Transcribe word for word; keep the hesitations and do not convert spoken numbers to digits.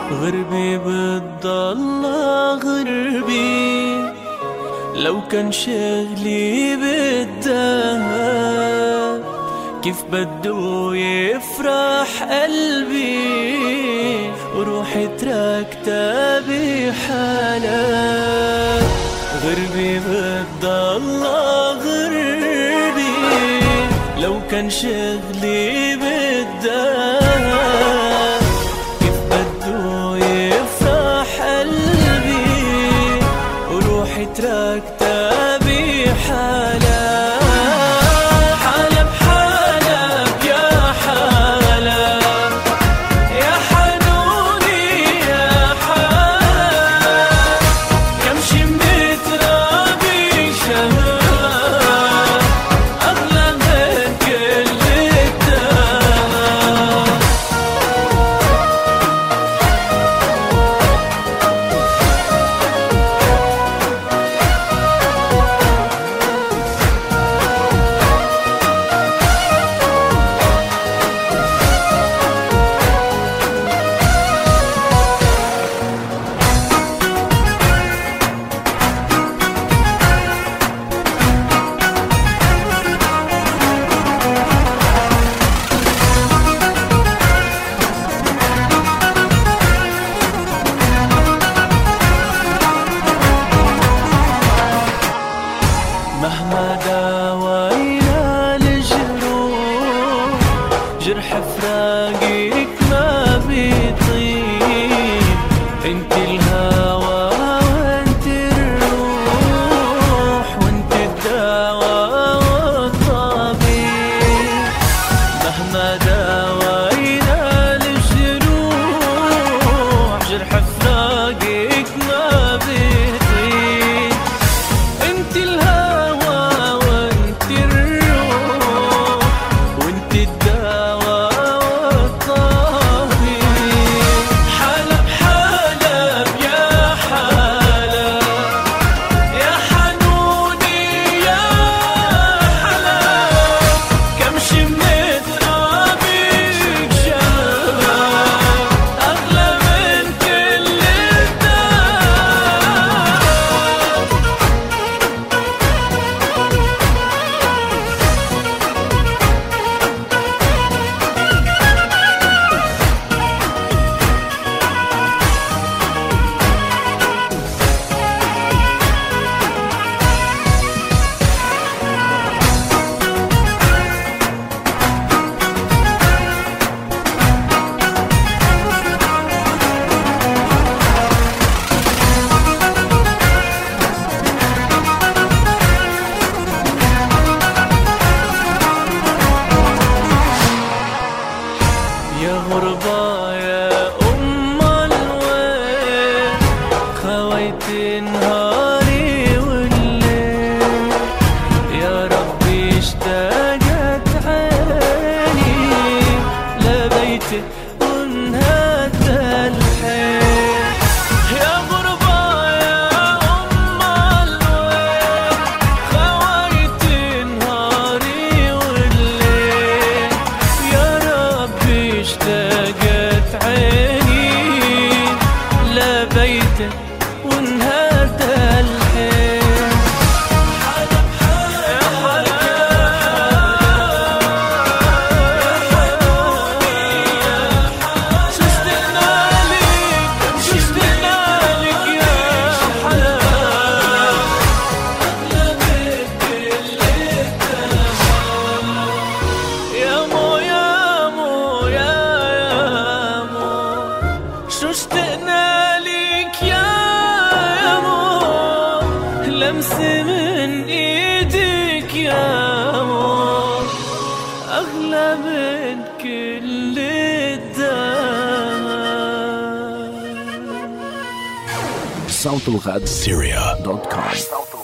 غربي بتضل غربي، لو كان شغلي بالذهب كيف بده يفرح قلبي وروحي تركتها بحالها. غربي بتضل غربي، لو كان شغلي بالذهب كيف بده يفرح قلبي وروحي تركتها بحالها. مهما داوينا الجروح جرح فراقك ما بيطيب. انت الهوى وانت الروح وانت الدواء والطبيب. مهما داوينا الجروح جرح فراقك ما بيطيب. انت الهوى يا غربة يا أم الوين، خويت نهاري والليل. يا ربي اشتاقت عيني لبيتك وانهدى الحيل. يا غربة يا أم الوين، خويت نهاري والليل. يا ربي اشتاقت عيني لبيتك وانهدى الحيل. اشتقنا لك يا مو، لمس من ايدك يا مو اغلى من كل الدم. صوت الغد سيريا دوت كوم.